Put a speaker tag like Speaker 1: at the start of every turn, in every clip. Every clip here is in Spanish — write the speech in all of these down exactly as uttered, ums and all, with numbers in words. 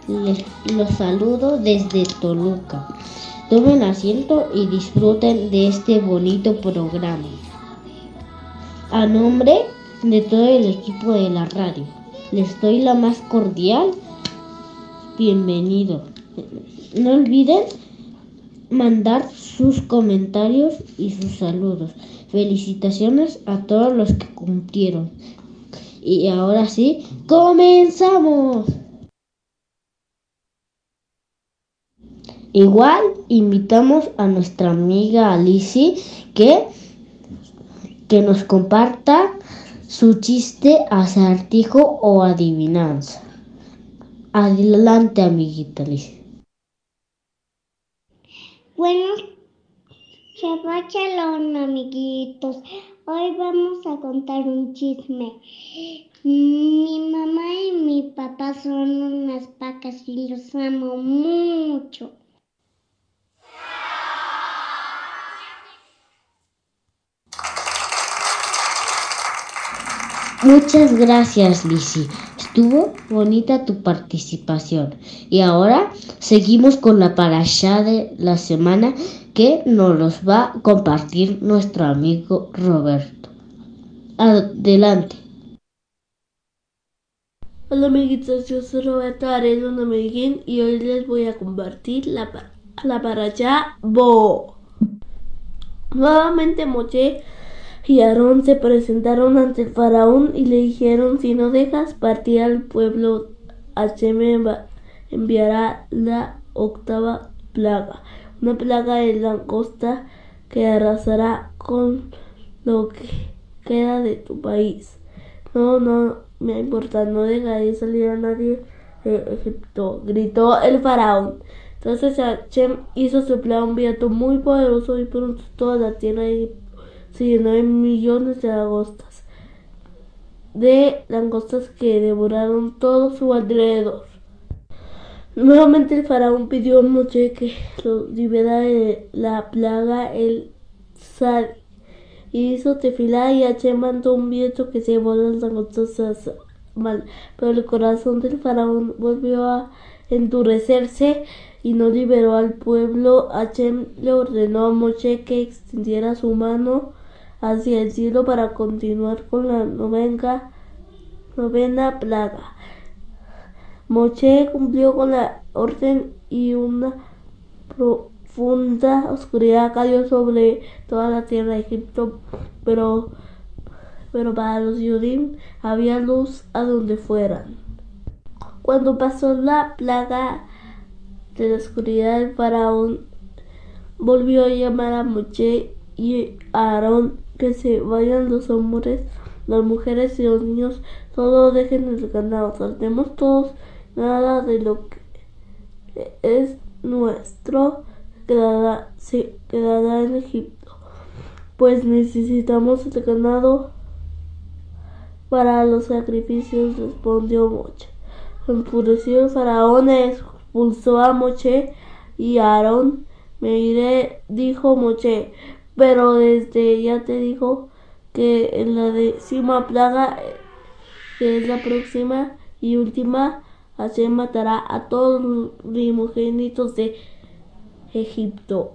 Speaker 1: Les los saludo desde Toluca. Tomen asiento y disfruten de este bonito programa. A nombre de todo el equipo de la radio, les doy la más cordial bienvenido. No olviden mandar sus comentarios y sus saludos. Felicitaciones a todos los que cumplieron. Y ahora sí, ¡comenzamos! Igual invitamos a nuestra amiga Alicia que, que nos comparta su chiste, acertijo o adivinanza. Adelante, amiguita Alicia.
Speaker 2: Bueno, Shabbat Shalom, amiguitos. Hoy vamos a contar un chisme. Mi mamá y mi papá son unas vacas y los amo mucho.
Speaker 1: Muchas gracias, Lizzy. Estuvo bonita tu participación. Y ahora seguimos con la parashá de la semana que nos los va a compartir nuestro amigo Roberto. Adelante.
Speaker 3: Hola amiguitos, yo soy Roberto Arellano Medellín y hoy les voy a compartir la, la parashá Bo. Nuevamente Moshe y Aarón se presentaron ante el faraón y le dijeron: si no dejas partir al pueblo, Hashem enviará la octava plaga, una plaga de langosta que arrasará con lo que queda de tu país. No, no me importa, no dejaré salir a nadie de Egipto, gritó el faraón. Entonces Hashem hizo soplar un viento muy poderoso y pronto toda la tierra de Egipto se llenó de millones de langostas, de langostas que devoraron todo su alrededor. Nuevamente el faraón pidió a Moshe que lo liberara de la plaga el Sadi y hizo tefilá, y Hashem mandó un viento que se llevó las langostas mal, pero el corazón del faraón volvió a endurecerse y no liberó al pueblo. Hashem le ordenó a Moshe que extendiera su mano hacia el cielo para continuar con la novena, novena plaga. Moshe cumplió con la orden y una profunda oscuridad cayó sobre toda la tierra de Egipto, pero, pero para los Yudim había luz a donde fueran. Cuando pasó la plaga de la oscuridad, el faraón volvió a llamar a Moshe y a Aarón que se vayan los hombres, las mujeres y los niños, solo dejen el ganado, saltemos todos, nada de lo que es nuestro quedará, se quedará en Egipto, pues necesitamos el ganado para los sacrificios, respondió Moshe. Enfurecido el faraón expulsó a Moshe y a Aarón. Me iré, dijo Moshe, pero desde ya te dijo que en la décima plaga, que es la próxima y última, Hashem matará a todos los primogénitos de Egipto.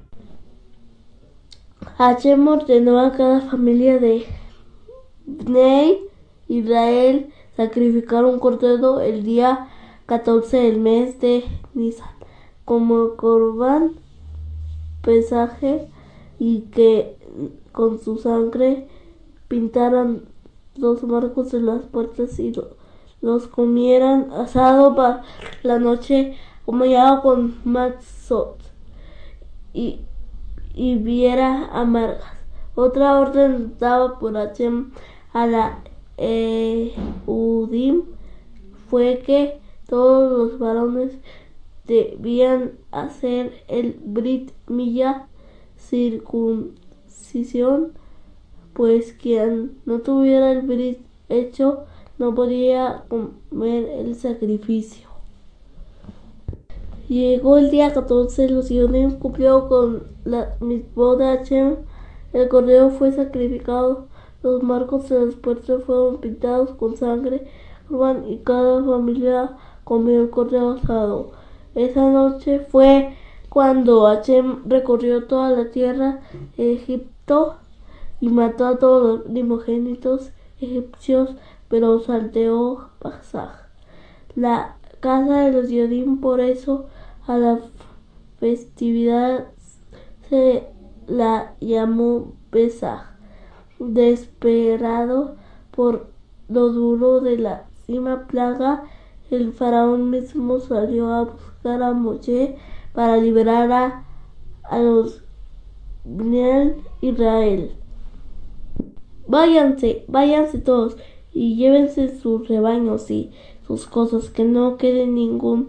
Speaker 3: Hashem ordenó a cada familia de Bnei Israel sacrificar un cordero el día catorce del mes de Nisan como corbán pesaje, y que con su sangre pintaran los marcos de las puertas y lo, los comieran asado para la noche, acompañado con matzot y, y viera amargas. Otra orden dada por Hashem a la Ehudim fue que todos los varones debían hacer el Brit Milá, circuncisión, pues quien no tuviera el Brit hecho no podía comer el sacrificio. Llegó el día catorce, los Yudim cumplió con la mitzvot de Hashem, el cordero fue sacrificado, los marcos de las puertas fueron pintados con sangre, y cada familia comió el cordero asado. Esa noche fue cuando Hashem recorrió toda la tierra de Egipto y mató a todos los primogénitos egipcios, pero salteó Pasaj, la casa de los Yodim. Por eso a la festividad se la llamó Pesaj. Desesperado por lo duro de la cima plaga, el faraón mismo salió a buscar a Moshe para liberar a, a los Bnei Israel. Váyanse, váyanse todos y llévense sus rebaños y sus cosas, que no quede ninguno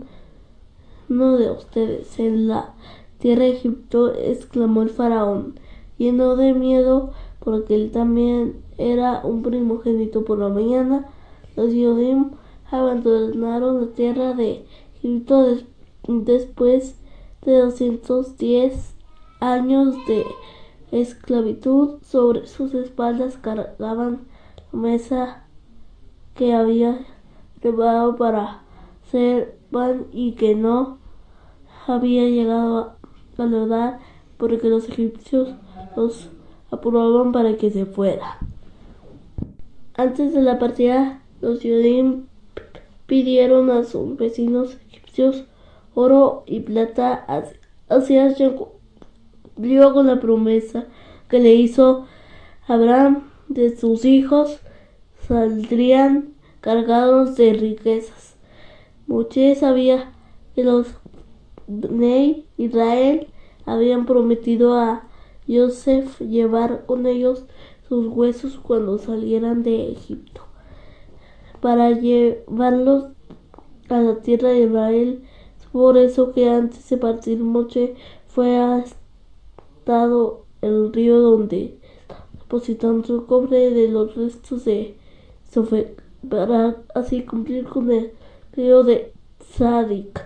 Speaker 3: de ustedes en la tierra de Egipto, exclamó el faraón, lleno de miedo, porque él también era un primogénito. Por la mañana, los Yodim abandonaron la tierra de Egipto des- después de doscientos diez años de esclavitud. Sobre sus espaldas cargaban la mesa que había preparado para hacer pan y que no había llegado a valorar, porque los egipcios los apuraban para que se fuera. Antes de la partida, los Yodim pidieron a sus vecinos egipcios oro y plata. Así Hashem cumplió con la promesa que le hizo Abraham: de sus hijos saldrían cargados de riquezas. Moshe sabía que los Bnei Israel habían prometido a Yosef llevar con ellos sus huesos cuando salieran de Egipto, para llevarlos a la tierra de Israel. Es por eso que antes de partir, Moshe fue hasta el río donde depositando el cobre de los restos de Sofek, para así cumplir con el río de Tzadik.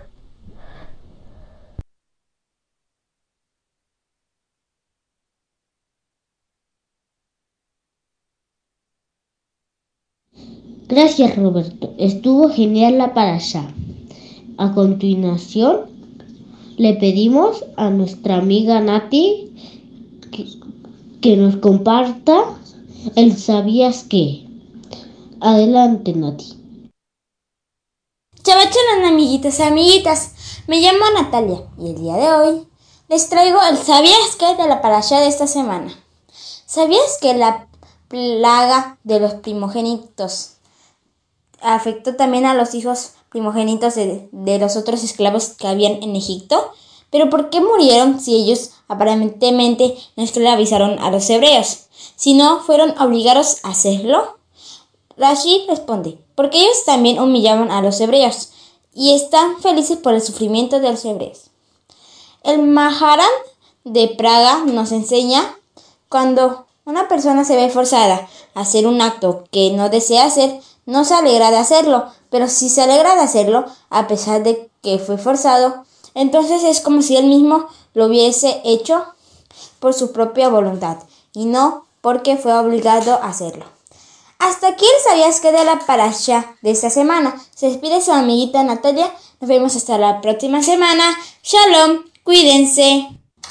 Speaker 1: Gracias, Roberto. Estuvo genial la parasha. A continuación, le pedimos a nuestra amiga Nati que, que nos comparta el ¿sabías qué? Adelante, Nati.
Speaker 4: Shabbat shalom, amiguitos y amiguitas. Me llamo Natalia y el día de hoy les traigo el ¿sabías qué? De la parasha de esta semana. ¿Sabías que la plaga de los primogénitos afectó también a los hijos primogénitos de, de los otros esclavos que habían en Egipto? ¿Pero por qué murieron si ellos aparentemente no esclavizaron a los hebreos, sino fueron obligados a hacerlo? Rashi responde: porque ellos también humillaban a los hebreos y están felices por el sufrimiento de los hebreos. El Maharán de Praga nos enseña: cuando una persona se ve forzada a hacer un acto que no desea hacer, no se alegra de hacerlo, pero si se alegra de hacerlo a pesar de que fue forzado, entonces es como si él mismo lo hubiese hecho por su propia voluntad y no porque fue obligado a hacerlo. Hasta aquí el ¿sabías qué? De la parasha de esta semana. Se despide su amiguita Natalia. Nos vemos hasta la próxima semana. Shalom, cuídense.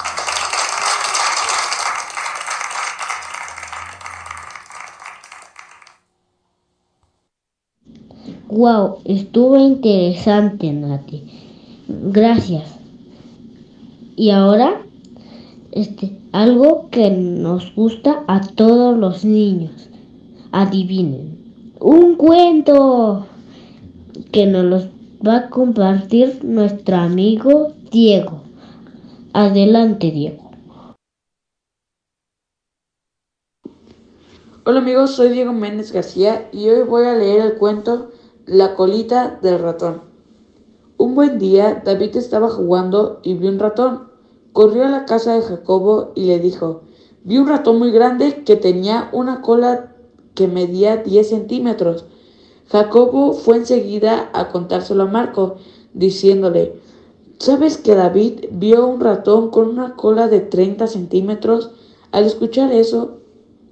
Speaker 1: Wow, estuvo interesante, Nati. Gracias. Y ahora, este, algo que nos gusta a todos los niños. Adivinen. Un cuento que nos los va a compartir nuestro amigo Diego. Adelante, Diego.
Speaker 5: Hola amigos, soy Diego Méndez García y hoy voy a leer el cuento La colita del ratón. Un buen día, David estaba jugando y vio un ratón. Corrió a la casa de Jacobo y le dijo: vi un ratón muy grande que tenía una cola que medía diez centímetros. Jacobo fue enseguida a contárselo a Marco, diciéndole: ¿sabes que David vio un ratón con una cola de treinta centímetros? Al escuchar eso,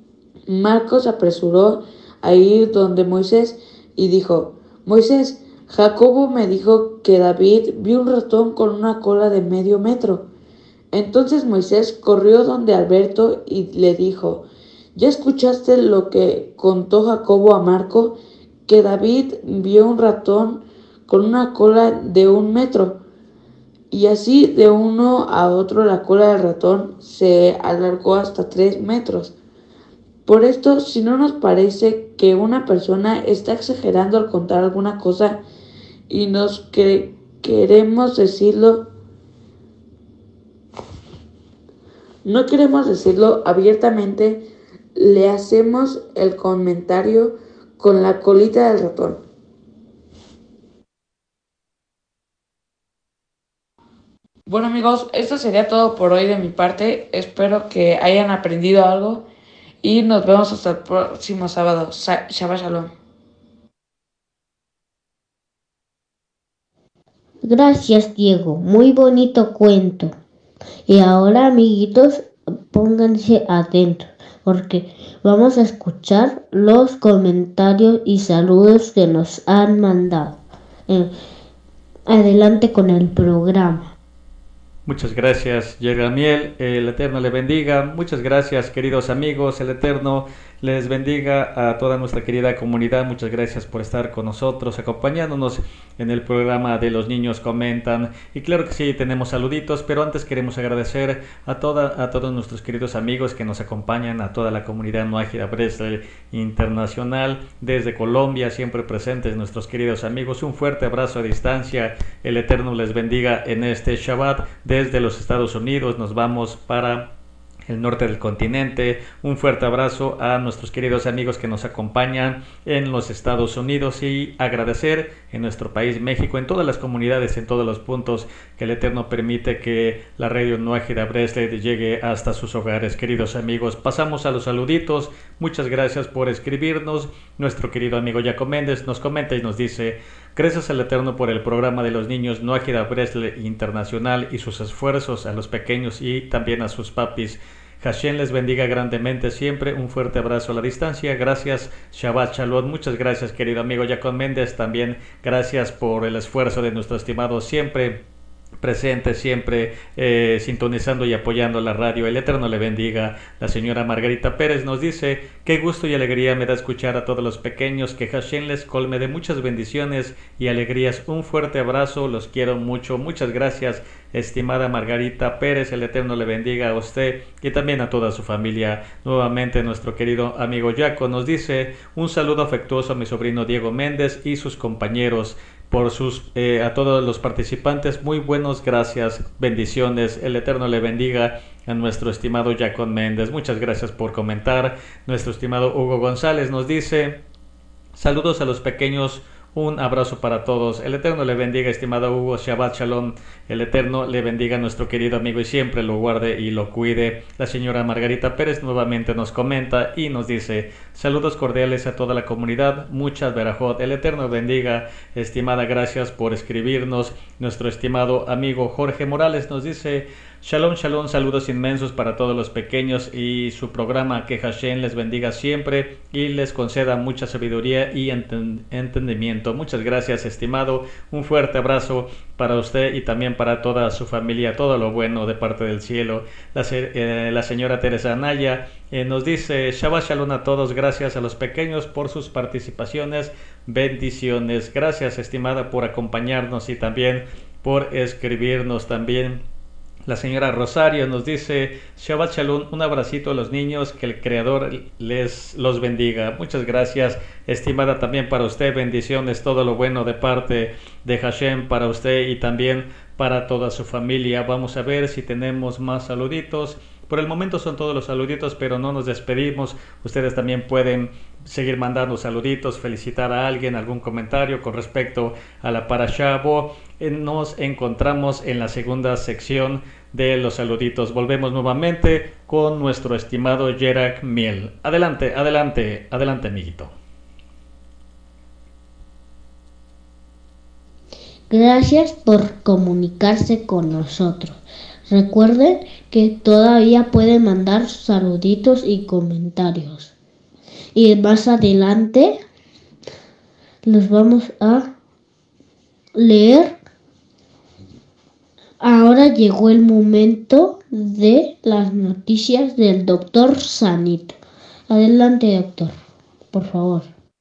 Speaker 5: Marco se apresuró a ir donde Moisés y dijo: Moisés, Jacobo me dijo que David vio un ratón con una cola de medio metro. Entonces Moisés corrió donde Alberto y le dijo: ¿Ya escuchaste lo que contó Jacobo a Marco? Que David vio un ratón con una cola de un metro. Y así de uno a otro la cola del ratón se alargó hasta tres metros. Por esto, si no nos parece que una persona está exagerando al contar alguna cosa y nos que queremos decirlo, no queremos decirlo abiertamente, le hacemos el comentario con la colita del ratón. Bueno amigos, esto sería todo por hoy de mi parte. Espero que hayan aprendido algo y nos vemos hasta el próximo sábado. Shabbat Shalom.
Speaker 1: Gracias, Diego. Muy bonito cuento. Y ahora, amiguitos, pónganse atentos porque vamos a escuchar los comentarios y saludos que nos han mandado. Eh, adelante con el programa.
Speaker 6: Muchas gracias, Yergamiel. El Eterno le bendiga. Muchas gracias, queridos amigos. El Eterno les bendiga a toda nuestra querida comunidad. Muchas gracias por estar con nosotros, acompañándonos en el programa de Los Niños Comentan. Y claro que sí, tenemos saluditos, pero antes queremos agradecer a, toda, a todos nuestros queridos amigos que nos acompañan, a toda la comunidad Nuájida Bresle Internacional, desde Colombia, siempre presentes nuestros queridos amigos. Un fuerte abrazo a distancia. El Eterno les bendiga en este Shabbat. Desde los Estados Unidos nos vamos para el norte del continente. Un fuerte abrazo a nuestros queridos amigos que nos acompañan en los Estados Unidos y agradecer en nuestro país México, en todas las comunidades, en todos los puntos que el Eterno permite que la radio Nuájida Bresle llegue hasta sus hogares. Queridos amigos, pasamos a los saluditos. Muchas gracias por escribirnos. Nuestro querido amigo Jacob Méndez nos comenta y nos dice: gracias al Eterno por el programa de los niños Nuájida Bresle Internacional y sus esfuerzos a los pequeños y también a sus papis. Hashem les bendiga grandemente siempre. Un fuerte abrazo a la distancia. Gracias, Shabbat Shalom. Muchas gracias, querido amigo Jacob Méndez. También gracias por el esfuerzo de nuestro estimado siempre presente, siempre eh, sintonizando y apoyando la radio. El Eterno le bendiga. La señora Margarita Pérez nos dice: qué gusto y alegría me da escuchar a todos los pequeños, que Hashem les colme de muchas bendiciones y alegrías. Un fuerte abrazo, los quiero mucho. Muchas gracias, estimada Margarita Pérez. El Eterno le bendiga a usted y también a toda su familia. Nuevamente nuestro querido amigo Jaco nos dice: un saludo afectuoso a mi sobrino Diego Méndez y sus compañeros. Por sus eh, a todos los participantes, muy buenos, gracias, bendiciones. El Eterno le bendiga a nuestro estimado Jacob Méndez. Muchas gracias por comentar. Nuestro estimado Hugo González nos dice: saludos a los pequeños. Un abrazo para todos. El Eterno le bendiga, estimado Hugo. Shabbat Shalom. El Eterno le bendiga a nuestro querido amigo y siempre lo guarde y lo cuide. La señora Margarita Pérez nuevamente nos comenta y nos dice: saludos cordiales a toda la comunidad. Muchas verajot. El Eterno bendiga, estimada. Gracias por escribirnos. Nuestro estimado amigo Jorge Morales nos dice: Shalom, shalom, saludos inmensos para todos los pequeños y su programa. Que Hashem les bendiga siempre y les conceda mucha sabiduría y enten- entendimiento. Muchas gracias, estimado. Un fuerte abrazo para usted y también para toda su familia. Todo lo bueno de parte del cielo. La, se- eh, la señora Teresa Anaya eh, nos dice: Shabbat shalom a todos. Gracias a los pequeños por sus participaciones. Bendiciones. Gracias, estimada, por acompañarnos y también por escribirnos también. La señora Rosario nos dice: Shabbat Shalom, un abracito a los niños, que el Creador les los bendiga. Muchas gracias, estimada, también para usted. Bendiciones, todo lo bueno de parte de Hashem para usted y también para toda su familia. Vamos a ver si tenemos más saluditos. Por el momento son todos los saluditos, pero no nos despedimos. Ustedes también pueden seguir mandando saluditos, felicitar a alguien, algún comentario con respecto a la Parashá Bo. Nos encontramos en la segunda sección de los saluditos. Volvemos nuevamente con nuestro estimado Yerak Miel. Adelante, adelante, adelante, amiguito.
Speaker 1: Gracias por comunicarse con nosotros. Recuerden que todavía pueden mandar saluditos y comentarios. Y más adelante los vamos a leer. Ahora llegó el momento de las noticias del doctor Sanito. Adelante, doctor, por favor.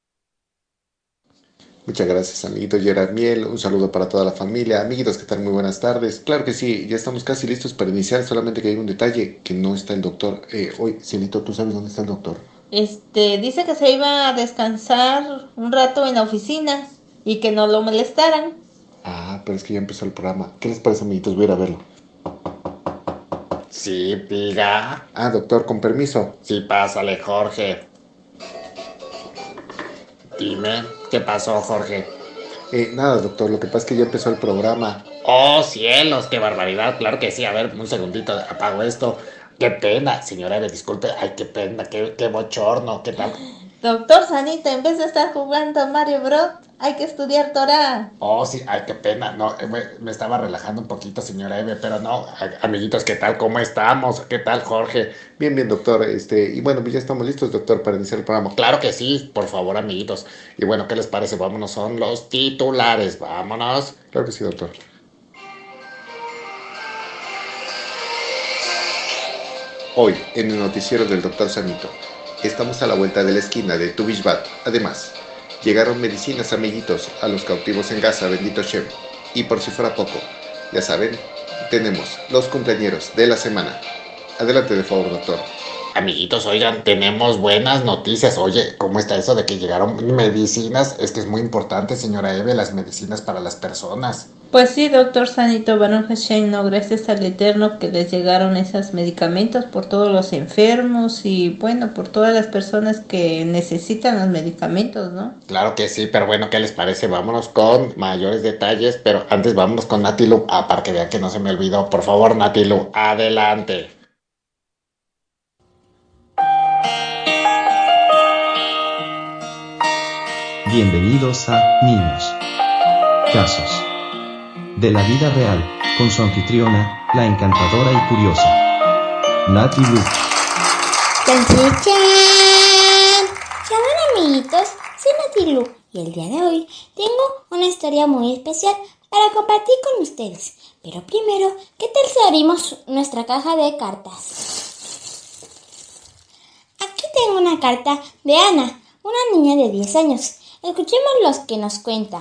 Speaker 7: Muchas gracias, amiguito Gerarmiel. Un saludo para toda la familia. Amiguitos, ¿qué tal? Muy buenas tardes. Claro que sí, ya estamos casi listos para iniciar, solamente que hay un detalle, que no está el doctor. Eh, hoy, Cielito, ¿tú sabes dónde está el doctor?
Speaker 8: Este, dice que se iba a descansar un rato en la oficina y que no lo molestaran.
Speaker 7: Ah, pero es que ya empezó el programa. ¿Qué les parece, amiguitos? Voy a ir a verlo.
Speaker 9: Sí, diga.
Speaker 7: Ah, doctor, con permiso.
Speaker 9: Sí, pásale, Jorge. Dime, ¿qué pasó, Jorge?
Speaker 7: Eh, nada, doctor, lo que pasa es que ya empezó el programa.
Speaker 9: Oh, cielos, qué barbaridad. Claro que sí. A ver, un segundito, apago esto. Qué pena, señora, me disculpe. Ay, qué pena, qué, qué bochorno, qué tal.
Speaker 8: Doctor Sanito, en vez de estar jugando Mario Bros, hay que estudiar Torah.
Speaker 9: Oh, sí, ay, qué pena. No, me, me estaba relajando un poquito, señora Eve, pero no. Amiguitos, ¿qué tal? ¿Cómo estamos? ¿Qué tal, Jorge?
Speaker 7: Bien, bien, doctor. Este, y bueno, pues ya estamos listos, doctor, para iniciar el programa.
Speaker 9: Claro que sí, por favor, amiguitos. Y bueno, ¿qué les parece? Vámonos, son los titulares. Vámonos.
Speaker 7: Claro que sí, doctor. Hoy, en el noticiero del doctor Sanito, estamos a la vuelta de la esquina de Tu Bishvat. Además, llegaron medicinas, amiguitos, a los cautivos en Gaza, bendito Shem. Y por si fuera poco, ya saben, tenemos los cumpleañeros de la semana. Adelante, de favor, doctor.
Speaker 9: Amiguitos, oigan, tenemos buenas noticias. Oye, ¿cómo está eso de que llegaron medicinas? Es que es muy importante, señora Eve, las medicinas para las personas.
Speaker 8: Pues sí, doctor Sanito, Baruch Hashem, no, gracias al Eterno que les llegaron esos medicamentos por todos los enfermos y bueno, por todas las personas que necesitan los medicamentos, ¿no?
Speaker 9: Claro que sí, pero bueno, ¿qué les parece? Vámonos con mayores detalles, pero antes vámonos con Natilu. Ah, para que vean que no se me olvidó. Por favor, Natilu, adelante.
Speaker 10: Bienvenidos a Niños. Casos de la vida real, con su anfitriona, la encantadora y curiosa Nati Lu.
Speaker 4: ¡Chan, chan, chan! Hola amiguitos, soy Nati Lu y el día de hoy tengo una historia muy especial para compartir con ustedes. Pero primero, ¿qué tal si abrimos nuestra caja de cartas? Aquí tengo una carta de Ana, una niña de diez años. Escuchemos lo que nos cuenta.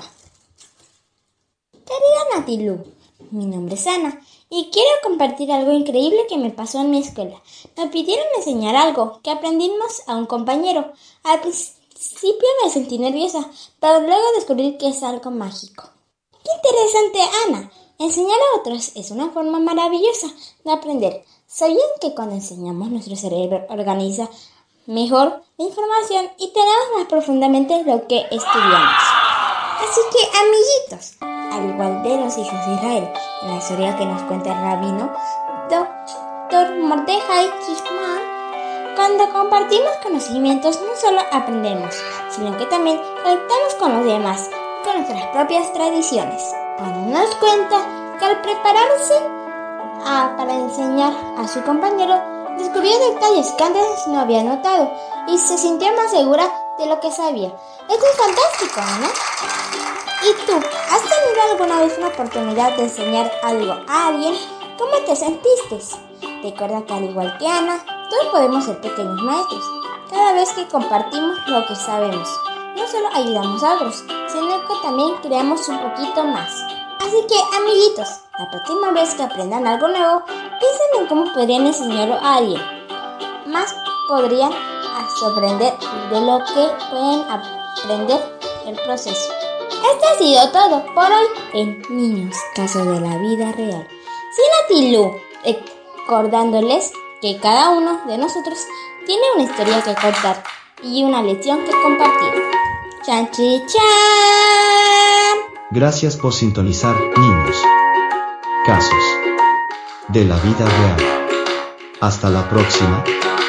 Speaker 4: Querida Nati Lu, mi nombre es Ana y quiero compartir algo increíble que me pasó en mi escuela. Me pidieron enseñar algo que aprendimos a un compañero. Al principio me sentí nerviosa, pero luego descubrí que es algo mágico. ¡Qué interesante, Ana! Enseñar a otros es una forma maravillosa de aprender. ¿Sabían que cuando enseñamos nuestro cerebro organiza mejor la información y tenemos más profundamente lo que estudiamos? Así que, amiguitos, al igual de los hijos de Israel, en la historia que nos cuenta el rabino doctor Mordejai Kishman, cuando compartimos conocimientos no solo aprendemos, sino que también conectamos con los demás, con nuestras propias tradiciones. Ana nos cuenta que al prepararse a, para enseñar a su compañero, descubrió detalles que antes no había notado y se sintió más segura de lo que sabía. Esto es fantástico, ¿no? ¿Y tú, has tenido alguna vez una oportunidad de enseñar algo a alguien? ¿Cómo te sentiste? Recuerda que al igual que Ana, todos podemos ser pequeños maestros. Cada vez que compartimos lo que sabemos, no solo ayudamos a otros, sino que también creamos un poquito más. Así que, amiguitos, la próxima vez que aprendan algo nuevo, piensen en cómo podrían enseñarlo a alguien. Más podrían sorprender de lo que pueden aprender el proceso. Esto ha sido todo por hoy en Niños, Casos de la Vida Real. Soy Nati Lu, recordándoles que cada uno de nosotros tiene una historia que contar y una lección que compartir. ¡Chan, chi, chan!
Speaker 10: Gracias por sintonizar Niños. Casos de la vida real. Hasta la próxima.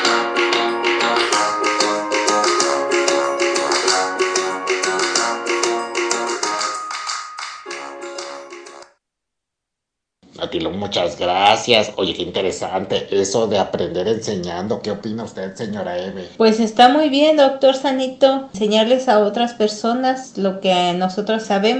Speaker 9: Natilo, muchas gracias. Oye, qué interesante eso de aprender enseñando. ¿Qué opina usted, señora Eve?
Speaker 8: Pues está muy bien, doctor Sanito, enseñarles a otras personas lo que nosotros sabemos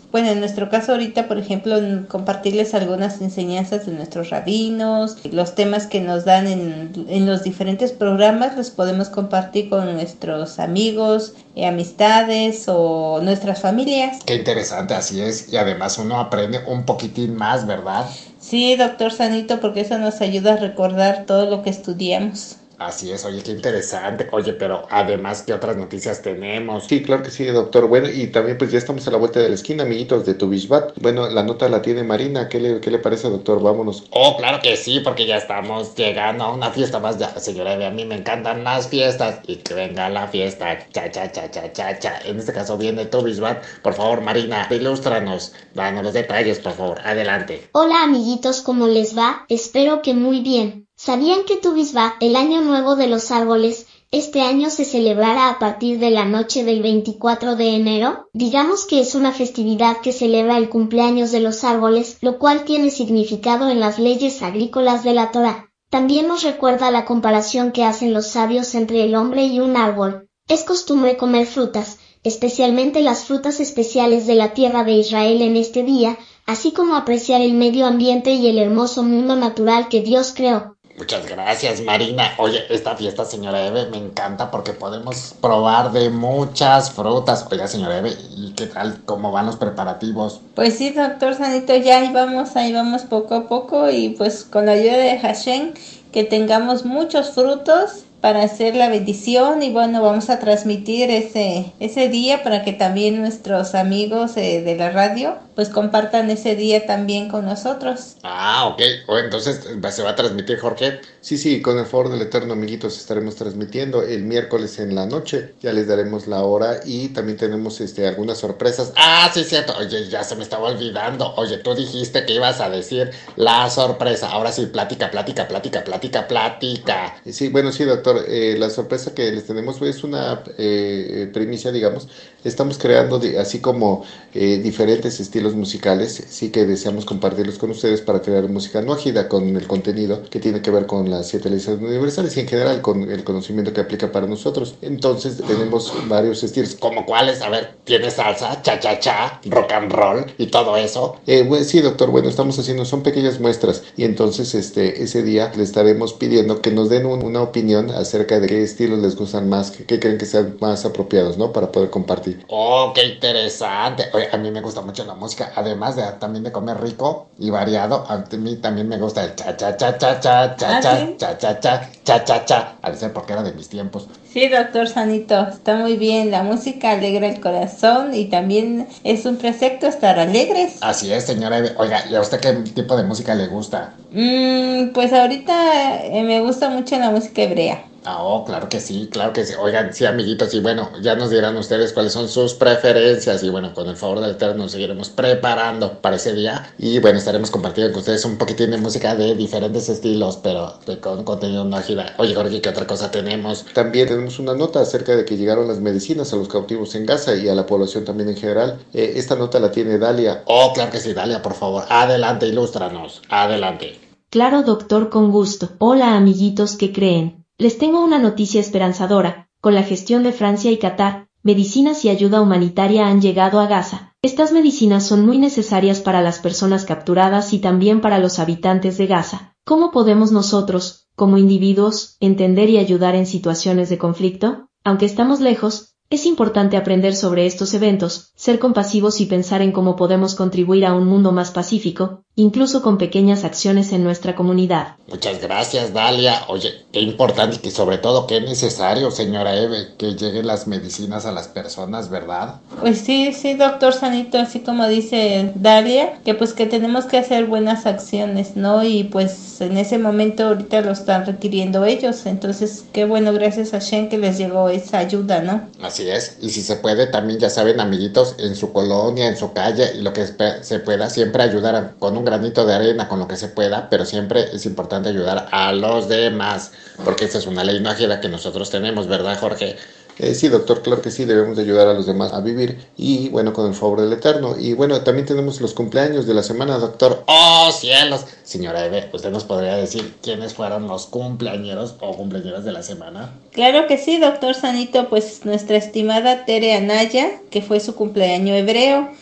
Speaker 8: bueno, en nuestro caso ahorita, por ejemplo, en compartirles algunas enseñanzas de nuestros rabinos, los temas que nos dan en, en los diferentes programas, los podemos compartir con nuestros amigos, eh, amistades o nuestras familias.
Speaker 9: Qué interesante, así es, y además uno aprende un poquitín más, ¿verdad?
Speaker 8: Sí, doctor Sanito, porque eso nos ayuda a recordar todo lo que estudiamos.
Speaker 9: Así es, oye, qué interesante. Oye, pero además, ¿qué otras noticias tenemos?
Speaker 7: Sí, claro que sí, doctor. Bueno, y también pues ya estamos a la vuelta de la esquina, amiguitos de Tubishbat. Bueno, la nota la tiene Marina. ¿Qué le, qué le parece, doctor? Vámonos.
Speaker 9: Oh, claro que sí, porque ya estamos llegando a una fiesta más. Ya, señora Eve, a mí me encantan las fiestas. Y que venga la fiesta. Cha, cha, cha, cha, cha, cha. En este caso viene Tubishbat. Por favor, Marina, ilústranos. Danos los detalles, por favor. Adelante.
Speaker 2: Hola amiguitos, ¿cómo les va? Espero que muy bien. ¿Sabían que Tubishvat, el año nuevo de los árboles, este año se celebrará a partir de la noche del veinticuatro de enero? Digamos que es una festividad que celebra el cumpleaños de los árboles, lo cual tiene significado en las leyes agrícolas de la Torá. También nos recuerda la comparación que hacen los sabios entre el hombre y un árbol. Es costumbre comer frutas, especialmente las frutas especiales de la tierra de Israel en este día, así como apreciar el medio ambiente y el hermoso mundo natural que Dios creó.
Speaker 9: Muchas gracias, Marina. Oye, esta fiesta, señora Eve, me encanta porque podemos probar de muchas frutas. Oiga, señora Eve, ¿y qué tal? ¿Cómo van los preparativos?
Speaker 8: Pues sí, doctor Sanito, ya ahí vamos, ahí vamos poco a poco y pues con la ayuda de Hashem, que tengamos muchos frutos para hacer la bendición y bueno, vamos a transmitir ese ese día para que también nuestros amigos eh, de la radio pues compartan ese día también con nosotros.
Speaker 9: Ah, ok. Oh, entonces, ¿se va a transmitir, Jorge?
Speaker 7: Sí, sí, con el favor del Eterno, amiguitos, estaremos transmitiendo el miércoles en la noche. Ya les daremos la hora y también tenemos este algunas sorpresas.
Speaker 9: Ah, sí, cierto. Oye, ya se me estaba olvidando. Oye, tú dijiste que ibas a decir la sorpresa. Ahora sí, plática, plática, plática, plática, plática.
Speaker 7: Sí, bueno, sí, doctor. Eh, la sorpresa que les tenemos es una eh, primicia, digamos. Estamos creando de, así como eh, diferentes estilos musicales, sí que deseamos compartirlos con ustedes para crear música no ágida con el contenido que tiene que ver con las siete leyes universales y en general con el conocimiento que aplica para nosotros. Entonces tenemos varios estilos.
Speaker 9: ¿Cómo cuáles? A ver, ¿tiene salsa, cha cha cha, rock and roll y todo eso?
Speaker 7: Eh, bueno, sí, doctor, bueno, estamos haciendo, son pequeñas muestras y entonces este ese día le estaremos pidiendo que nos den un, una opinión acerca de qué estilos les gustan más, qué, qué creen que sean más apropiados, ¿no? Para poder compartir.
Speaker 9: Oh, qué interesante. Oye, a mí me gusta mucho la música, además de también de comer rico y variado. A mí también me gusta el cha cha cha cha cha cha cha cha cha cha cha cha cha. A ver porque era de mis tiempos.
Speaker 8: Sí, doctor Sanito, está muy bien. La música alegra el corazón y también es un precepto estar alegres.
Speaker 9: Así es, señora Eve. Oiga, ¿y a usted qué tipo de música le gusta?
Speaker 8: Mm, pues ahorita eh, me gusta mucho la música hebrea.
Speaker 9: Ah, oh, claro que sí, claro que sí. Oigan, sí, amiguitos, y bueno, ya nos dirán ustedes cuáles son sus preferencias. Y bueno, con el favor del Eterno nos seguiremos preparando para ese día. Y bueno, estaremos compartiendo con ustedes un poquitín de música de diferentes estilos, pero de, con contenido no ágida. Oye, Jorge, ¿qué otra cosa tenemos?
Speaker 7: También tenemos una nota acerca de que llegaron las medicinas a los cautivos en Gaza y a la población también en general. Eh, esta nota la tiene Dalia.
Speaker 9: Oh, claro que sí, Dalia, por favor. Adelante, ilústranos. Adelante.
Speaker 11: Claro, doctor, con gusto. Hola, amiguitos, ¿qué creen? Les tengo una noticia esperanzadora. Con la gestión de Francia y Qatar, medicinas y ayuda humanitaria han llegado a Gaza. Estas medicinas son muy necesarias para las personas capturadas y también para los habitantes de Gaza. ¿Cómo podemos nosotros, como individuos, entender y ayudar en situaciones de conflicto? Aunque estamos lejos, es importante aprender sobre estos eventos, ser compasivos y pensar en cómo podemos contribuir a un mundo más pacífico, incluso con pequeñas acciones en nuestra comunidad.
Speaker 9: Muchas gracias, Dalia. Oye, qué importante y sobre todo qué necesario, señora Eve, que lleguen las medicinas a las personas, ¿verdad?
Speaker 8: Pues sí, sí, doctor Sanito, así como dice Dalia, que pues que tenemos que hacer buenas acciones, ¿no? Y pues en ese momento ahorita lo están requiriendo ellos, entonces qué bueno, gracias a Shen que les llegó esa ayuda, ¿no?
Speaker 9: Así es, y si se puede también, ya saben, amiguitos, en su colonia, en su calle, y lo que se pueda, siempre ayudar a, con un granito de arena, con lo que se pueda, pero siempre es importante ayudar a los demás, porque esa es una ley no ágida que nosotros tenemos, ¿verdad, Jorge?
Speaker 7: Eh, sí, doctor, claro que sí, debemos de ayudar a los demás a vivir y bueno, con el favor del Eterno. Y bueno, también tenemos los cumpleaños de la semana, doctor.
Speaker 9: ¡Oh, cielos! Señora Eve, ¿usted nos podría decir quiénes fueron los cumpleañeros o cumpleañeras de la semana?
Speaker 8: Claro que sí, doctor Sanito, pues nuestra estimada Tere Anaya, que fue su cumpleaños hebreo.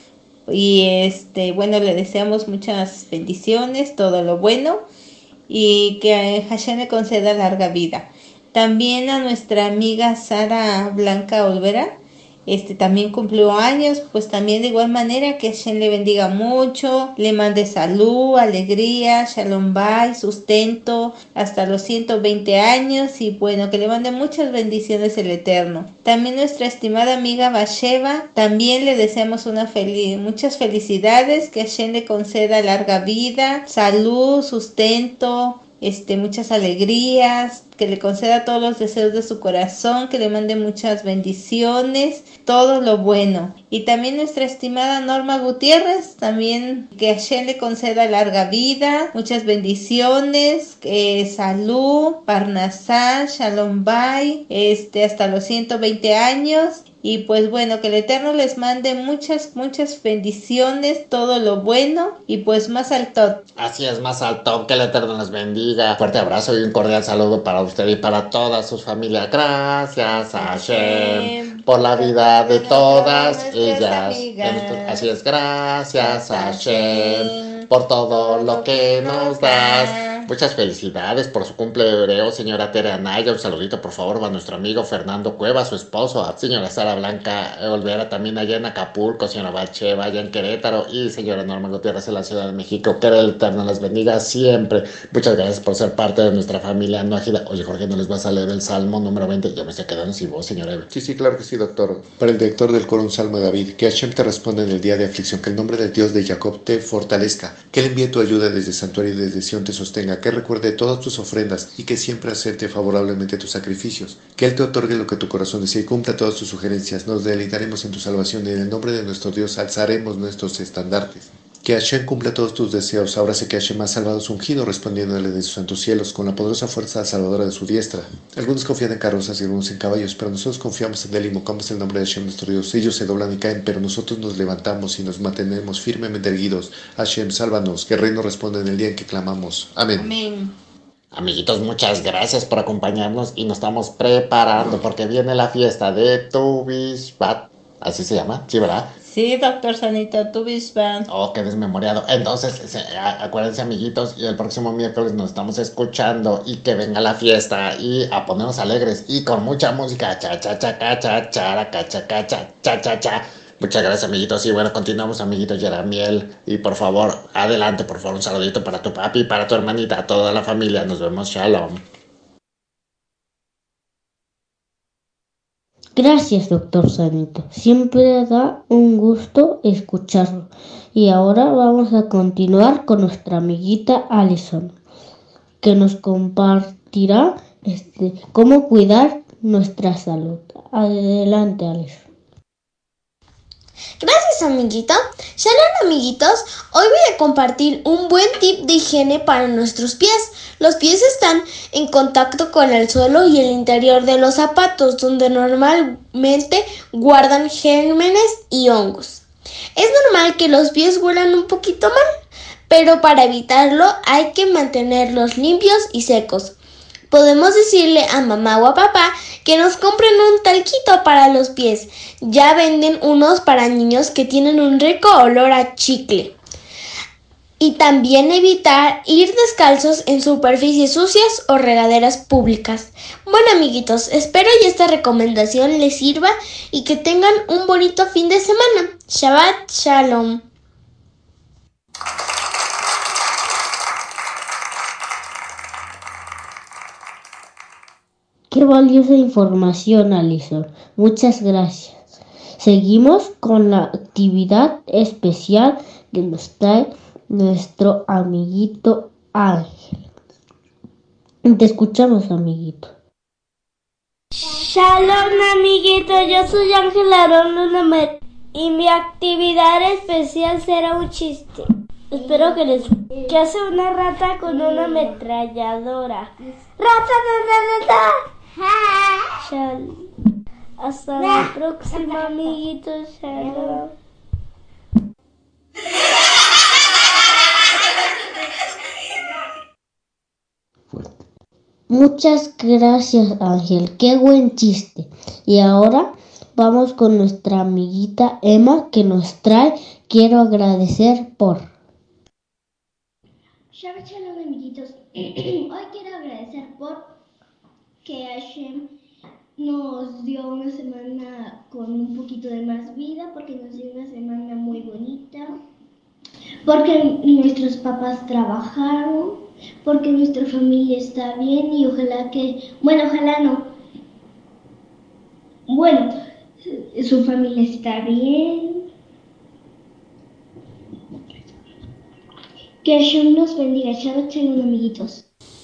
Speaker 8: y este, bueno, le deseamos muchas bendiciones, todo lo bueno, y que Hashem le conceda larga vida. También a nuestra amiga Sara Blanca Olvera, este también cumplió años, pues también de igual manera que Hashem le bendiga mucho, le mande salud, alegría, shalom bay, sustento hasta los ciento veinte años, y bueno, que le mande muchas bendiciones el Eterno. También nuestra estimada amiga Basheva, también le deseamos una feliz, muchas felicidades, que Hashem le conceda larga vida, salud, sustento, este, muchas alegrías, que le conceda todos los deseos de su corazón, que le mande muchas bendiciones, todo lo bueno. Y también nuestra estimada Norma Gutiérrez, también que Hashem le conceda larga vida, muchas bendiciones, eh, salud, parnasá, shalom bay, este, hasta los ciento veinte años. Y pues bueno, que el Eterno les mande muchas, muchas bendiciones, todo lo bueno, y pues más al top.
Speaker 9: Así es, más al top, que el Eterno les bendiga. Fuerte abrazo y un cordial saludo para usted y para toda su familia. Gracias a Hashem por la vida de todas ellas. Así es, gracias a Hashem por todo lo que nos das. Muchas felicidades por su cumple hebreo, señora Tere Anaya. Un saludito, por favor, a nuestro amigo Fernando Cueva, su esposo, a señora Sara Blanca Olvera, también allá en Acapulco, señora Bacheva, allá en Querétaro, y señora Norma Gutiérrez en la Ciudad de México. Que el Eterno les bendiga siempre. Muchas gracias por ser parte de nuestra familia Nójida. Oye, Jorge, ¿no les vas a leer el Salmo número veinte? Yo me estoy quedando sin voz, señora Eva.
Speaker 7: Sí, sí, claro que sí, doctor. Para el director del coro, un salmo de David. Que Hashem te responda en el día de aflicción, que el nombre del Dios de Jacob te fortalezca, que Él envíe tu ayuda desde el santuario y desde Sion te sostenga, que recuerde todas tus ofrendas y que siempre acepte favorablemente tus sacrificios, que Él te otorgue lo que tu corazón desea y cumpla todas tus sugerencias. Nos deleitaremos en tu salvación y en el nombre de nuestro Dios alzaremos nuestros estandartes. Que Hashem cumpla todos tus deseos. Ahora sé que Hashem ha salvado a su ungido, respondiéndole de sus santos cielos con la poderosa fuerza salvadora de su diestra. Algunos confían en carrozas y algunos en caballos, pero nosotros confiamos en Él y invocamos el nombre de Hashem nuestro Dios. Ellos se doblan y caen, pero nosotros nos levantamos y nos mantenemos firmemente erguidos. Hashem, sálvanos, que el Rey nos responda en el día en que clamamos. Amén.
Speaker 8: Amén.
Speaker 9: Amiguitos, muchas gracias por acompañarnos y nos estamos preparando porque viene la fiesta de Tu Bishvat. ¿Así se llama? ¿Sí, verdad?
Speaker 8: Sí, doctor Sanito, Tu Bishvat.
Speaker 9: Oh, qué desmemoriado. Entonces, se, a, acuérdense, amiguitos, y el próximo miércoles nos estamos escuchando y que venga la fiesta y a ponernos alegres y con mucha música. Cha, cha, cha, cha, cha, cha, cha, cha, cha, cha, cha, cha, cha. Muchas gracias, amiguitos. Y bueno, continuamos, amiguitos Yeramiel. Y por favor, adelante, por favor, un saludito para tu papi, para tu hermanita, a toda la familia. Nos vemos, shalom.
Speaker 1: Gracias, doctor Sanito. Siempre da un gusto escucharlo. Y ahora vamos a continuar con nuestra amiguita Alison, que nos compartirá este, cómo cuidar nuestra salud. Adelante, Alison.
Speaker 4: Gracias, amiguito. Shalom, amiguitos. Hoy voy a compartir un buen tip de higiene para nuestros pies. Los pies están en contacto con el suelo y el interior de los zapatos, donde normalmente guardan gérmenes y hongos. Es normal que los pies huelan un poquito mal, pero para evitarlo hay que mantenerlos limpios y secos. Podemos decirle a mamá o a papá que nos compren un talquito para los pies. Ya venden unos para niños que tienen un rico olor a chicle. Y también evitar ir descalzos en superficies sucias o regaderas públicas. Bueno, amiguitos, espero que esta recomendación les sirva y que tengan un bonito fin de semana. Shabbat Shalom.
Speaker 1: Qué valiosa información, Alison. Muchas gracias. Seguimos con la actividad especial que nos trae nuestro amiguito Ángel. Te escuchamos, amiguito.
Speaker 3: Shalom, amiguito. Yo soy Ángel Aarón Luna y mi actividad especial será un chiste. Espero que les... ¿Qué hace una rata con una ametralladora? ¡Rata, rata, rata! Shalom. Hasta la próxima, amiguitos. Shalom.
Speaker 1: Muchas gracias, Ángel. Qué buen chiste. Y ahora vamos con nuestra amiguita Emma que nos trae Quiero agradecer por.
Speaker 2: Shabbat Shalom, amiguitos. Hoy quiero agradecer por que Hashem nos dio una semana con un poquito de más vida, porque nos dio una semana muy bonita, porque nuestros papás trabajaron, porque nuestra familia está bien y ojalá que, bueno, ojalá no, bueno, su familia está bien. Que Hashem nos bendiga. Shabbat Shalom, amiguitos.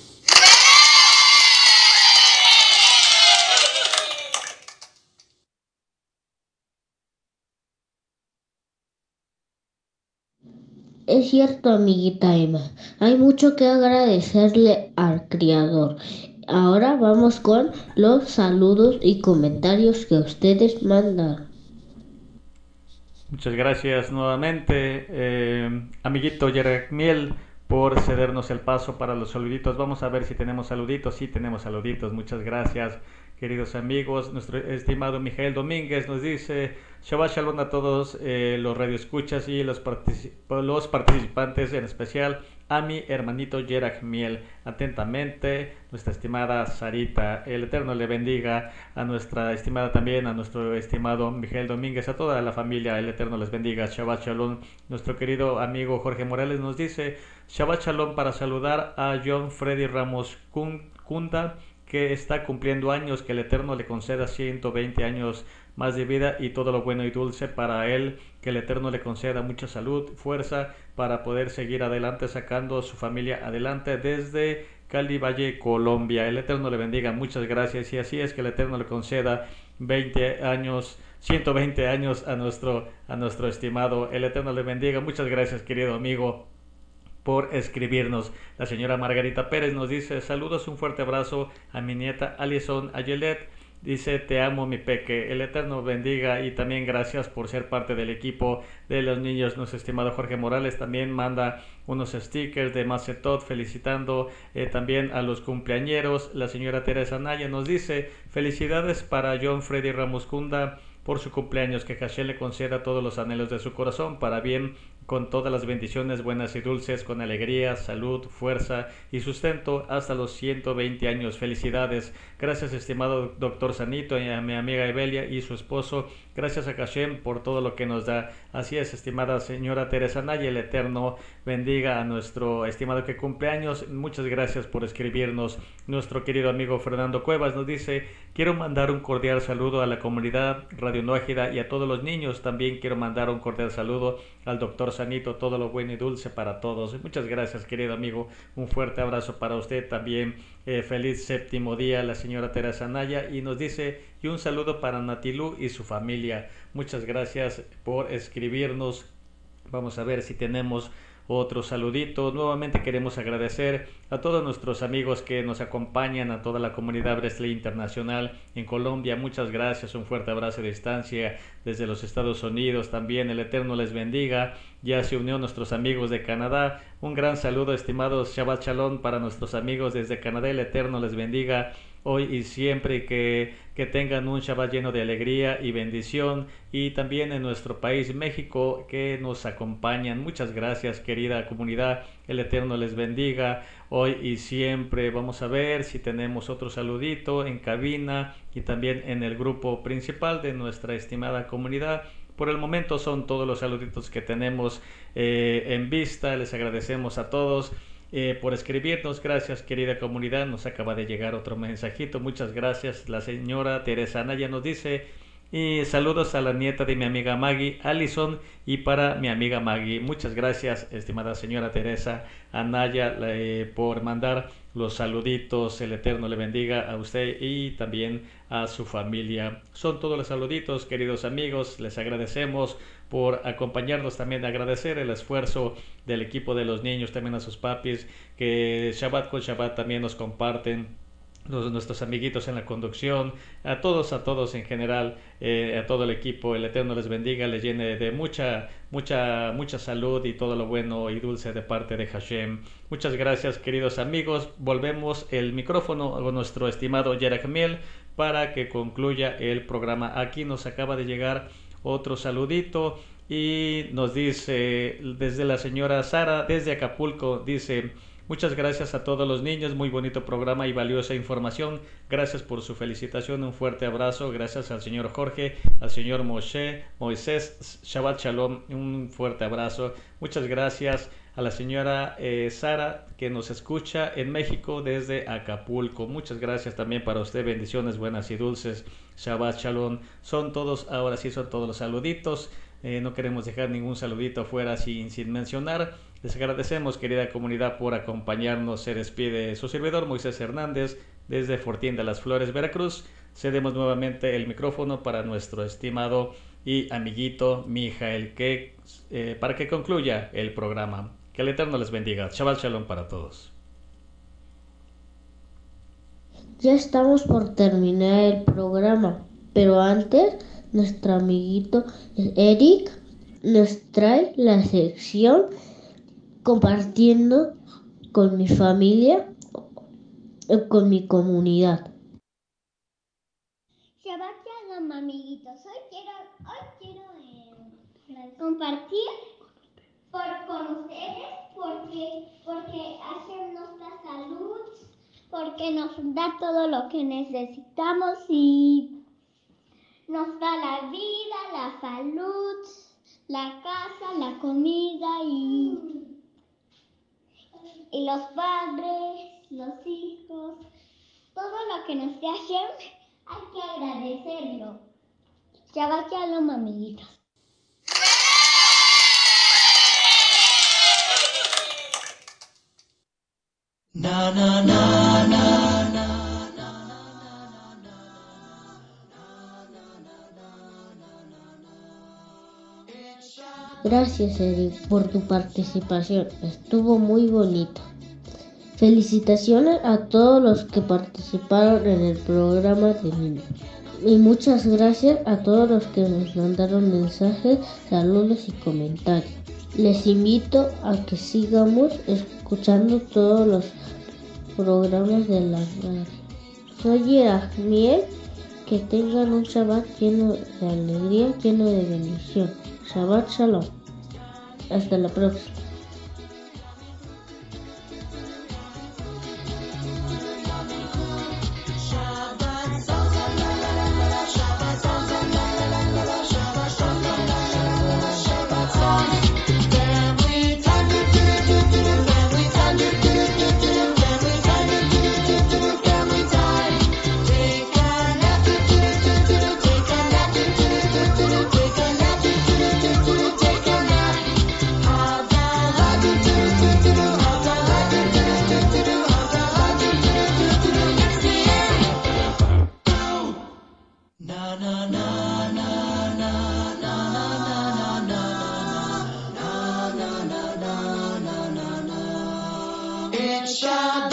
Speaker 1: Es cierto, amiguita Emma, hay mucho que agradecerle al Creador. Ahora vamos con los saludos y comentarios que ustedes mandan.
Speaker 6: Muchas gracias nuevamente, eh, amiguito Yeremiel, por cedernos el paso para los saluditos. Vamos a ver si tenemos saluditos. Sí, tenemos saluditos. Muchas gracias, queridos amigos. Nuestro estimado Mijael Domínguez nos dice: Shabbat Shalom a todos eh, los radioescuchas y los, particip los participantes, en especial a mi hermanito Yeremiel. Atentamente, nuestra estimada Sarita. El Eterno le bendiga a nuestra estimada también, a nuestro estimado Mijael Domínguez, a toda la familia. El Eterno les bendiga. Shabbat Shalom. Nuestro querido amigo Jorge Morales nos dice: Shabbat Shalom para saludar a John Freddy Ramos Kunda, que está cumpliendo años, que el Eterno le conceda ciento veinte años más de vida y todo lo bueno y dulce para él, que el Eterno le conceda mucha salud, fuerza para poder seguir adelante, sacando a su familia adelante desde Cali Valle, Colombia. El Eterno le bendiga, muchas gracias, y así es que el Eterno le conceda veinte años, ciento veinte años a nuestro, a nuestro estimado. El Eterno le bendiga, muchas gracias, querido amigo, por escribirnos. La señora Margarita Pérez nos dice: saludos, un fuerte abrazo a mi nieta Alison Ayelet. Dice: te amo, mi peque. El Eterno bendiga, y también gracias por ser parte del equipo de los niños. Nuestro estimado Jorge Morales también manda unos stickers de Macetot felicitando eh, también a los cumpleañeros. La señora Teresa Naya nos dice: felicidades para John Freddy Ramos Kunda por su cumpleaños, que Hashem le conceda todos los anhelos de su corazón para bien, con todas las bendiciones buenas y dulces, con alegría, salud, fuerza y sustento hasta los ciento veinte años. Felicidades. Gracias, estimado doctor Sanito, y a mi amiga Evelia y su esposo. Gracias a Hashem por todo lo que nos da. Así es, estimada señora Teresa Naya. El Eterno bendiga a nuestro estimado que cumpleaños. Muchas gracias por escribirnos. Nuestro querido amigo Fernando Cuevas nos dice: quiero mandar un cordial saludo a la comunidad Radio Nógida y a todos los niños. También quiero mandar un cordial saludo al doctor Sanito, todo lo bueno y dulce para todos. Muchas gracias, querido amigo, un fuerte abrazo para usted también. Eh, feliz séptimo día, la señora Teresa Naya, y nos dice: y un saludo para Natilú y su familia. Muchas gracias por escribirnos. Vamos a ver si tenemos otro saludito. Nuevamente queremos agradecer a todos nuestros amigos que nos acompañan, a toda la comunidad Bresle Internacional en Colombia. Muchas gracias, un fuerte abrazo de distancia desde los Estados Unidos. También el Eterno les bendiga. Ya se unió nuestros amigos de Canadá. Un gran saludo, estimados. Shabbat Shalom para nuestros amigos desde Canadá. El Eterno les bendiga hoy y siempre, que, que tengan un Shabbat lleno de alegría y bendición, y también en nuestro país México, que nos acompañan. Muchas gracias, querida comunidad. El Eterno les bendiga hoy y siempre. Vamos a ver si tenemos otro saludito en cabina y también en el grupo principal de nuestra estimada comunidad. Por el momento son todos los saluditos que tenemos eh, en vista. Les agradecemos a todos Eh, por escribirnos. Gracias, querida comunidad. Nos acaba de llegar otro mensajito. Muchas gracias. La señora Teresa Anaya nos dice: y saludos a la nieta de mi amiga Maggie, Alison, y para mi amiga Maggie. Muchas gracias, estimada señora Teresa Anaya, eh, por mandar los saluditos. El Eterno le bendiga a usted y también a su familia. Son todos los saluditos, queridos amigos. Les agradecemos por acompañarnos. También agradecer el esfuerzo del equipo de los niños, también a sus papis, que Shabbat con Shabbat también nos comparten. Los, nuestros amiguitos en la conducción, a todos, a todos en general, eh, a todo el equipo. El Eterno les bendiga, les llene de mucha, mucha, mucha salud y todo lo bueno y dulce de parte de Hashem. Muchas gracias, queridos amigos. Volvemos el micrófono a nuestro estimado Yerachmiel para que concluya el programa. Aquí nos acaba de llegar otro saludito y nos dice desde la señora Sara, desde Acapulco, dice: muchas gracias a todos los niños, muy bonito programa y valiosa información. Gracias por su felicitación, un fuerte abrazo. Gracias al señor Jorge, al señor Moshe, Moisés, Shabbat Shalom, un fuerte abrazo. Muchas gracias a la señora eh, Sara, que nos escucha en México desde Acapulco. Muchas gracias también para usted, bendiciones buenas y dulces. Shabbat Shalom. Son todos, ahora sí son todos los saluditos. Eh, no queremos dejar ningún saludito fuera sin, sin mencionar. Les agradecemos, querida comunidad, por acompañarnos. Se despide su servidor Moisés Hernández desde Fortín de las Flores, Veracruz. Cedemos nuevamente el micrófono para nuestro estimado y amiguito Mijael, que, eh, para que concluya el programa. Que el Eterno les bendiga. Shabbat Shalom para todos.
Speaker 1: Ya estamos por terminar el programa, pero antes nuestro amiguito Eric nos trae la sección compartiendo con mi familia, con mi comunidad.
Speaker 2: Shabbat Shalom, amiguitos. Hoy quiero, hoy quiero eh, compartir por, con ustedes porque, porque Hashem nos da salud, porque nos da todo lo que necesitamos y nos da la vida, la salud, la casa, la comida y, y los padres, los hijos, todo lo que nos da Hashem hay que agradecerlo. Shabbat Shalom, amiguitos.
Speaker 12: Na na na na na.
Speaker 1: Gracias, Eric, por tu participación. Estuvo muy bonito. Felicitaciones a todos los que participaron en el programa de niños. Y muchas gracias a todos los que nos mandaron mensajes, saludos y comentarios. Les invito a que sigamos escuchando todos los programas de la radio. Soy Yerahmiel. Que tengan un Shabbat lleno de alegría, lleno de bendición. Shabbat Shalom. Hasta la próxima.
Speaker 12: It's Shabbat.